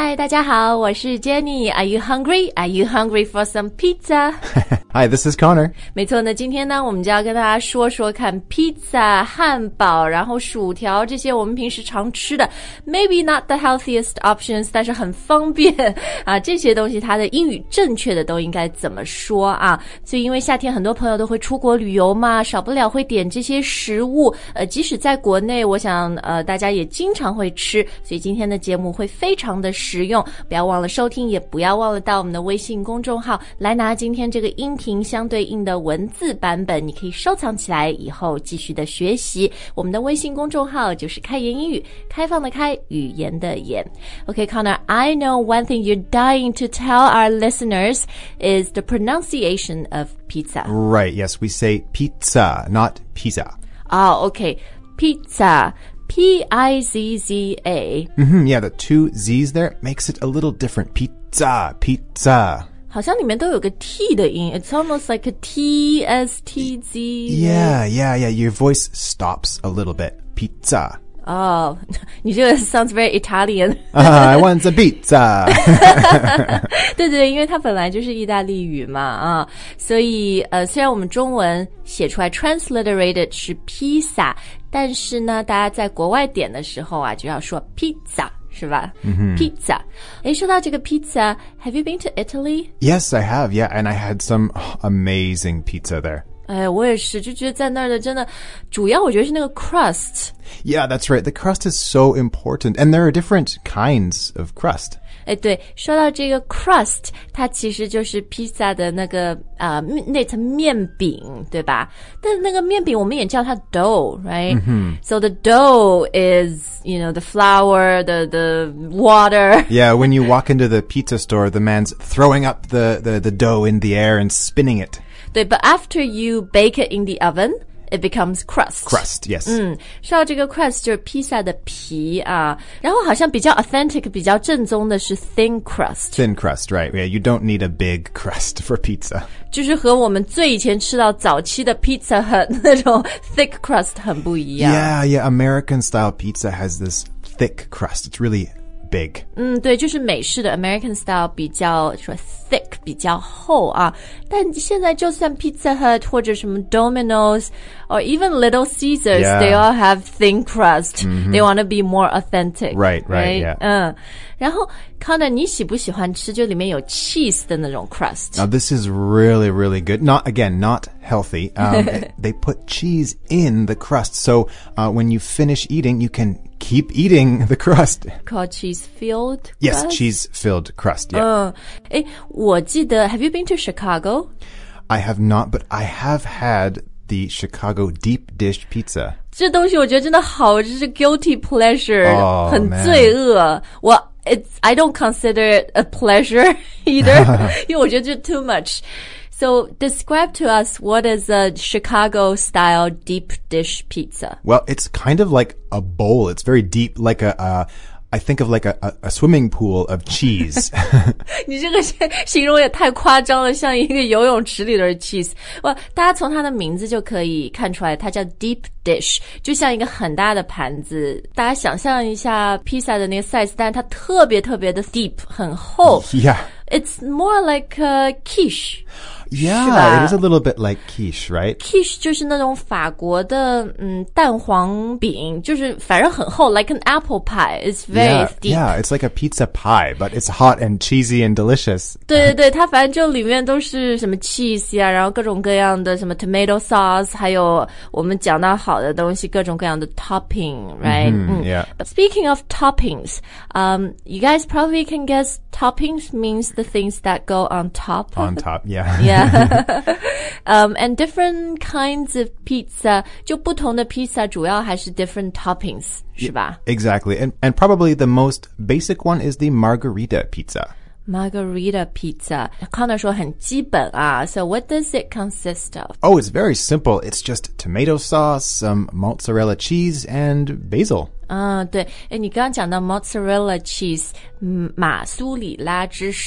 嗨，大家好，我是 Jenny. Are you hungry? Are you hungry for some pizza? Hi, this is Connor. 没错呢，今天呢，我们就要跟大家说说看 pizza 汉堡，然后薯条这些我们平时常吃的 maybe not the healthiest options, 但是很方便啊，这些东西它的英语正确的都应该怎么说啊？所以因为夏天很多朋友都会出国旅游嘛，少不了会点这些食物，即使在国内，我想大家也经常会吃，所以今天的节目会非常的实用，不要忘了收听，也不要忘了到我们的微信公众号来拿今天这个音频相对应的文字版本，你可以收藏起来，以后继续的学习。我们的微信公众号就是开言英语，开放的开，语言的言。Okay, Connor, I know one thing you're dying to tell our listeners is the pronunciation of pizza. Right, yes, we say pizza, not pizza. Okay, pizza. P-I-Z-Z-A. Yeah, the two Z's there makes it a little different. Pizza, pizza. 好像里面都有个 T 的音 It's almost like a T-S-T-Z. Yeah, your voice stops a little bit. Pizza. Oh, 你这个 sounds very Italian. I want a pizza. 对，因为它本来就是意大利语嘛啊，所以虽然我们中文写出来 transliterated 是披萨，但是呢，大家在国外点的时候啊，就要说 pizza。是吧？Pizza. 诶，说到这个 pizza, have you been to Italy? Yes, I have, yeah, and I had some amazing pizza there. 哎，我也是，就觉得在那儿的真的，主要我觉得是那个 crust. Yeah, that's right. The crust is so important, and there are different kinds of crust. 哎，对，说到这个 crust, 它其实就是披萨的那个那层面饼，对吧？但是那个面饼我们也叫它 dough, right? So the dough is, the flour, the water. Yeah, when you walk into the pizza store, the man's throwing up the dough in the air and spinning it. 对 but after you bake it in the oven, it becomes crust. Crust, yes. 说到这个 crust 就是披萨的皮啊，然后好像比较 authentic 比较正宗的是 thin crust. Thin crust, right. Yeah, you don't need a big crust for pizza. 就是和我们最以前吃到早期的 pizza 那种 thick crust 很不一样。 Yeah, American style pizza has this thick crust. It's really big. 对，就是美式的 American style 比较说 thick 比较厚啊，但现在就算 Pizza Hut 或者什么 Domino's or even Little Caesars, they all have thin crust. They want to be more authentic. Right, yeah. 然后 Connor 你喜不喜欢吃就里面有 cheese 的那种 crust? Now this is really, really good. Not healthy. They put cheese in the crust. So when you finish eating, you can keep eating the crust. Called cheese-filled crust? Yes, cheese-filled crust, yeah. 我记得 Have you been to Chicago? I have not, but I have had the Chicago deep dish pizza. 这东西我觉得真的好，这是 guilty pleasure. 很 man. 罪恶。I don't consider it a pleasure either. 因为我觉得这 too much. So describe to us what is a Chicago-style deep dish pizza? Well, it's kind of like a bowl. It's very deep, like I think of like a swimming pool of cheese. 你这个形容也太夸张了，像一个游泳池里的 cheese. 大家从它的名字就可以看出来，它叫 deep dish, 就像一个很大的盘子。大家想象一下披萨的那个 size, 但是它特别特别的 deep, 很厚。 Yeah. It's more like a quiche. Yeah, it is a little bit like quiche, right? Quiche 就是那种法国的蛋黄饼，就是反正很厚 like an apple pie. It's very deep. Yeah, it's like a pizza pie, but it's hot and cheesy and delicious. 对，它反正就里面都是什么 cheese 啊，然后各种各样的什么 tomato sauce, 还有我们讲到好的东西，各种各样的 topping, right? Yeah. But speaking of toppings, you guys probably can guess toppings means the things that go on top. On top, yeah. Yeah. And different kinds of pizza, 就不同的 pizza 主要还是 different toppings, 是吧？ Exactly. And probably the most basic one is the margarita pizza. Margarita pizza. Connor 说很基本啊. So what does it consist of? Oh, it's very simple. It's just tomato sauce, some mozzarella cheese, and basil. 对，你刚刚讲到 mozzarella cheese, 马苏里拉芝士，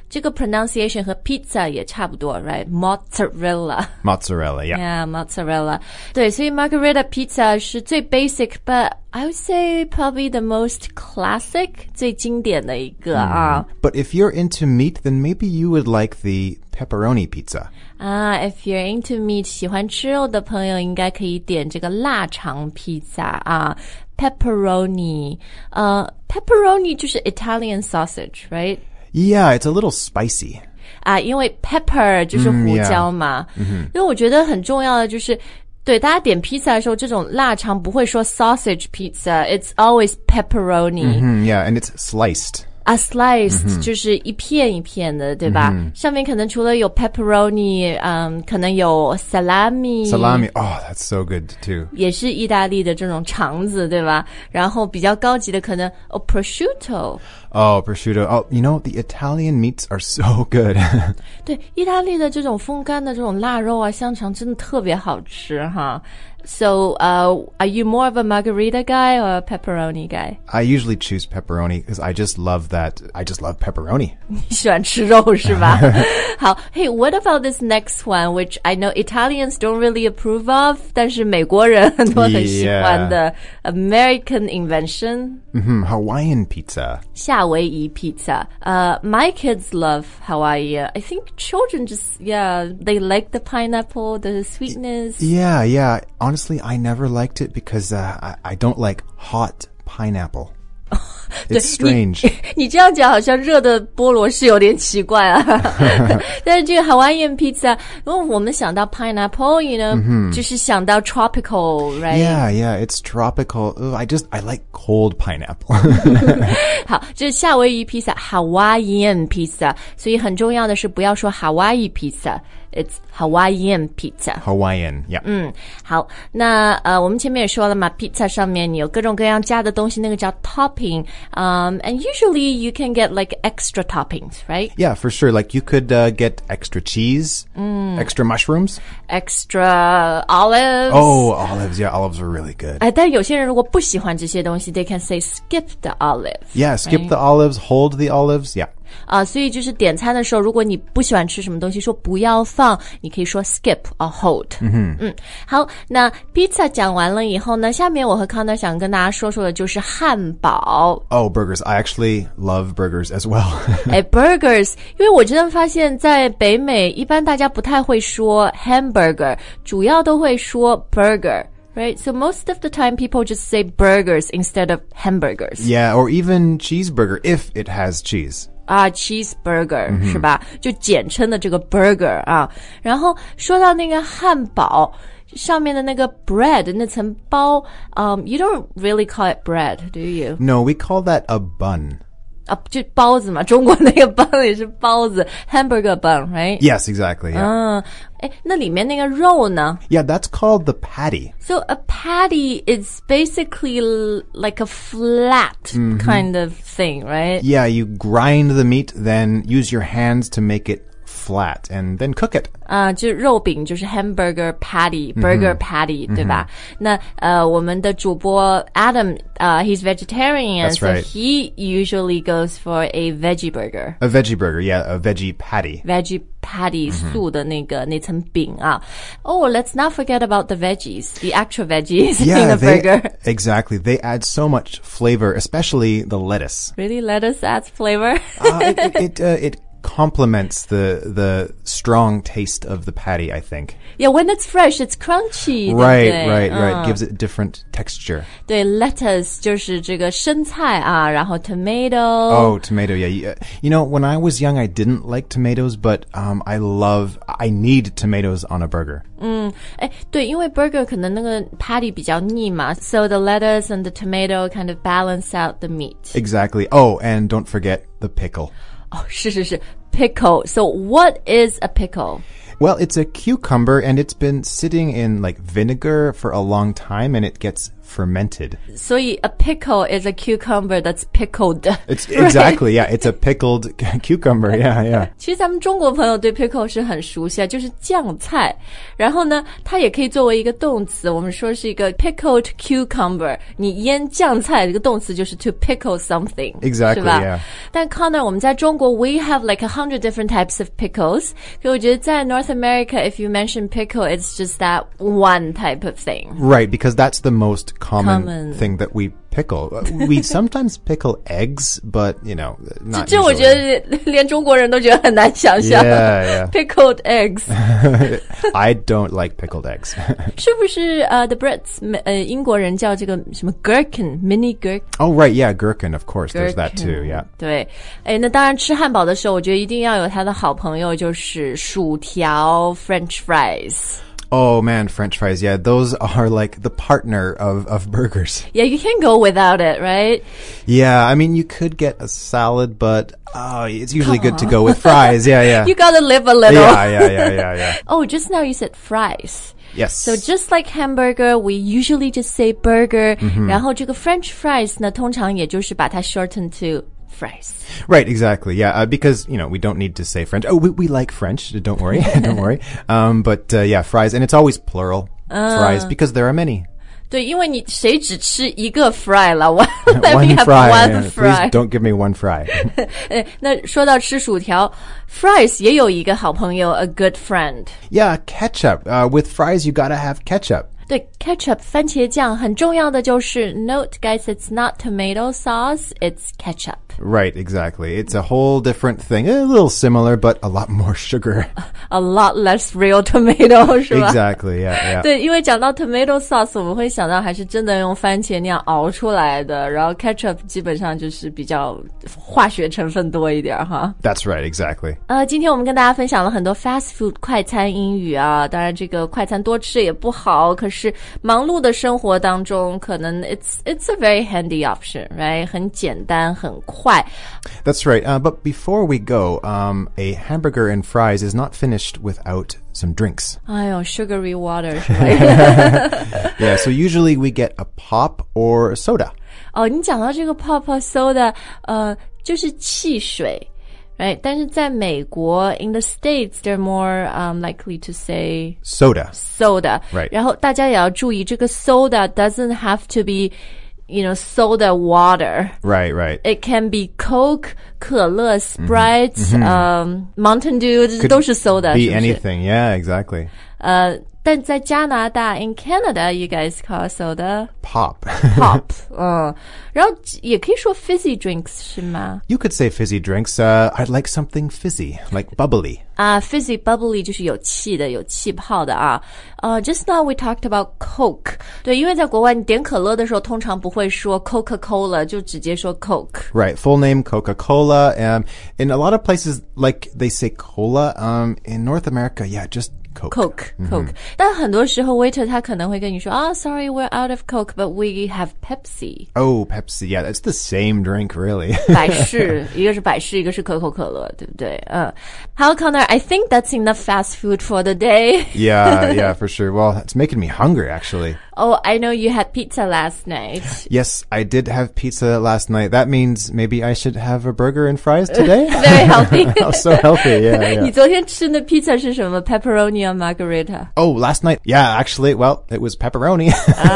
这个 pronunciation 和 pizza 也差不多 right mozzarella Mozzarella, yeah. Yeah, mozzarella. 对，所以 margherita pizza 是最 basic, but I would say probably the most classic, 最经典的一个啊。 But if you're into meat, then maybe you would like the pepperoni pizza. If you're into meat, 喜欢吃肉的朋友应该可以点这个腊肠披萨啊。Pepperoni. Pepperoni 就是 Italian sausage, right? Yeah, it's a little spicy. 因为 pepper 就是胡椒嘛。因为我觉得很重要的就是，对大家点披萨的时候，这种腊肠不会说 sausage pizza, it's always pepperoni. Yeah, and it's sliced. Sliced 就是一片一片的，对吧？上面可能除了有 pepperoni, 可能有 salami. Salami, oh, that's so good too. 也是意大利的这种肠子，对吧？然后比较高级的可能prosciutto. Oh, prosciutto. Oh, you know, the Italian meats are so good. 对，意大利的这种风干的这种腊肉啊，香肠真的特别好吃哈。So, are you more of a margarita guy or a pepperoni guy? I usually choose pepperoni because I just love pepperoni. 你喜欢吃肉是吧？好 Hey, what about this next one, which I know Italians don't really approve of, 但是美国人很多很喜欢的 American invention. Hawaiian pizza. 夏威夷 pizza. My kids love Hawaii. I think children just, they like the pineapple, the sweetness. Yeah. Honestly, I never liked it because I don't like hot pineapple. It's strange. 你这样讲好像热的菠萝是有点奇怪啊。但是这个 Hawaiian pizza, 因为我们想到 pineapple, you know, 就是想到 tropical, right? Yeah, it's tropical. I like cold pineapple. 好，这是夏威夷披萨 Hawaiian pizza, 所以很重要的是不要说 Hawaii pizza. It's Hawaiian pizza. Hawaiian, yeah. 好，那我们前面也说了嘛 pizza 上面你有各种各样加的东西，那个叫 topping. And usually you can get like extra toppings, right? Yeah, for sure. Like you could get extra cheese, extra mushrooms. Extra olives. Oh, olives. Yeah, olives are really good. 但有些人如果不喜欢这些东西 they can say skip the olive. Yeah, skip the olives, hold the olives, yeah. 所以就是点餐的时候，如果你不喜欢吃什么东西，说不要放，你可以说 skip or hold. 好，那 pizza 讲完了以后呢，下面我和康德想跟大家说的就是汉堡。 Oh, burgers. I actually love burgers as well. Burgers, 因为我真的发现在北美一般大家不太会说 hamburger, 主要都会说 burger.Right, so most of the time people just say burgers instead of hamburgers. Yeah, or even cheeseburger if it has cheese. Cheeseburger, 是吧？就简称的这个 burger 啊。然后说到那个汉堡上面的那个 bread 那层包 you don't really call it bread, do you? No, we call that a bun. 就包子嘛，中国那个bun也是包子 hamburger bun, right? Yes, exactly, yeah. 那里面那个肉呢？ Yeah, that's called the patty. So a patty is basically like a flat kind of thing, right? Yeah, you grind the meat, then use your hands to make it flat and then cook it. 就肉饼就是 hamburger patty, burger patty, 对吧？那我们的主播 Adam, he's vegetarian, That's right. so he usually goes for a veggie burger. A veggie burger, yeah, a veggie patty. Veggie patty 素的那层饼啊。Oh, let's not forget about the veggies, the actual veggies in the burger. Exactly. They add so much flavor, especially the lettuce. Really, lettuce adds flavor? It complements the strong taste of the patty, I think. Yeah, when it's fresh, it's crunchy. Right. Gives it a different texture. 对 lettuce 就是这个生菜啊，然后 tomato. Oh, tomato, yeah. You know, when I was young, I didn't like tomatoes, but I need tomatoes on a burger. 对，因为 burger 可能那个 patty 比较腻嘛， so the lettuce and the tomato kind of balance out the meat. Exactly. Oh, and don't forget the pickle. 是 pickle. So what is a pickle? Well, it's a cucumber and it's been sitting in like vinegar for a long time and it gets fermented. 所以 a pickle is a cucumber that's pickled. It's exactly, yeah, it's a pickled cucumber. Yeah, yeah. 其实咱们中国朋友对 pickle 是很熟悉啊，就是酱菜。然后呢，它也可以作为一个动词，我们说是一个 pickled cucumber。你腌酱菜这个动词就是 to pickle something. Exactly, 是吧 yeah. 但 Connor, 我们在中国 we have like 100 different types of pickles. 可我觉得在 North America, if you mention pickle, it's just that one type of thing. Right, because that's the most common thing that we pickle. We sometimes pickle eggs, but, you know, not 这我觉得连中国人都觉得很难想象。 Yeah, yeah. Pickled eggs. I don't like pickled eggs. 是不是the Brits 英国人叫这个什么 gherkin, mini gherkin? Oh, right, yeah, gherkin, of course. There's that too, yeah. 对，那当然吃汉堡的时候，我觉得一定要有他的好朋友，就是薯条 French fries。Oh man, French fries, yeah, those are like the partner of burgers. Yeah, you can't go without it, right? Yeah, I mean, you could get a salad, but it's usually good to go with fries. Yeah, yeah. You gotta live a little. Yeah. Oh, just now you said fries. Yes. So just like hamburger, we usually just say burger. 然后这个 French fries 呢，通常也就是把它 shorten to fries. Right, exactly. Yeah, because, you know, we don't need to say French. Oh, we like French. Don't worry. Don't worry. But yeah, fries. And it's always plural fries because there are many. 对，因为你谁只吃一个 fry 了？Let me have fry, one yeah. fry. Please don't give me one fry. 那说到吃薯条 ，fries 也有一个好朋友 ，a good friend. Yeah, ketchup. With fries, you gotta have ketchup. 对 ，ketchup 番茄酱很重要的就是 note guys, it's not tomato sauce, it's ketchup. Right, exactly. It's a whole different thing. A little similar, but a lot more sugar. A lot less real tomato, 是吧 Exactly, yeah. 对，因为讲到 tomato sauce, 我们会想到还是真的用番茄酿熬出来的，然后 ketchup 基本上就是比较化学成分多一点哈。 That's right, exactly. 今天我们跟大家分享了很多 fast food 快餐英语啊，当然这个快餐多吃也不好，可是忙碌的生活当中，可能 it's a very handy option, right? 很简单，很快。 That's right. But before we go, a hamburger and fries is not finished without some drinks. 哎呦 sugary water 是吧 Yeah, so usually we get a pop or a soda. 哦，你讲到这个 pop or soda, 就是汽水。Right, 但是在美国 in the States, they're more likely to say soda. Right. 然后大家也要注意，这个 soda doesn't have to be, you know, soda water. Right. It can be Coke, 可乐 Sprite, Mountain Dew, 这都是 soda. Be 是不是 anything, yeah, exactly. 但在加拿大 in Canada, you guys call soda Pop. 然后也可以说 fizzy drinks 是吗 You could say fizzy drinks. I'd like something fizzy, like bubbly. Fizzy bubbly 就是有气的，有气泡的啊。Just now we talked about Coke. 对，因为在国外你点可乐的时候，通常不会说 Coca-Cola， 就直接说 Coke. Right, full name Coca-Cola. In a lot of places, like they say cola. In North America, yeah, just Coke. Coke. 但很多时候 waiter 他可能会跟你说sorry, we're out of Coke, but we have Pepsi. Oh, Pepsi. Yeah, that's the same drink, really. 百事，一个是百事，一个是可口可乐，对不对？好 Connor, I think that's enough fast food for the day. Yeah, for sure. Well, it's making me hungry, actually. Oh, I know you had pizza last night. Yes, I did have pizza last night. That means maybe I should have a burger and fries today? Very healthy. Oh, so healthy, yeah. 你昨天吃的 pizza 是什么 Pepperoni or margarita? Oh, last night? Yeah, actually, well, it was pepperoni.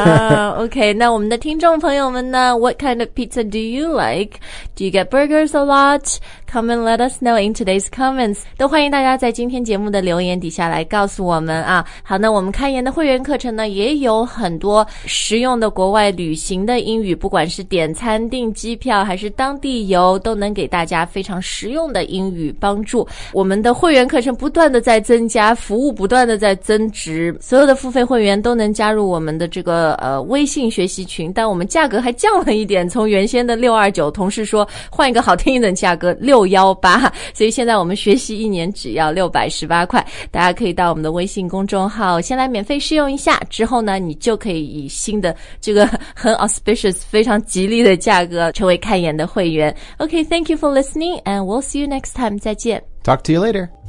Okay. 那我们的听众朋友们呢 What kind of pizza do you like? Do you get burgers a lot? Come and let us know in today's comments. 都欢迎大家在今天节目的留言底下来告诉我们啊。好，那我们开言的会员课程呢也有很多实用的国外旅行的英语，不管是点餐订机票还是当地游，都能给大家非常实用的英语帮助。我们的会员课程不断的在增加，服务不断的在增值，所有的付费会员都能加入我们的这个微信学习群，但我们价格还降了一点，从原先的629，同事说换一个好听一点的价格618，所以现在我们学习1年只要618块，大家可以到我们的微信公众号先来免费试用一下，之后呢你就可以以新的这个很 auspicious 非常吉利的价格成为开言的会员。Okay, thank you for listening and we'll see you next time. 再见。 Talk to you later.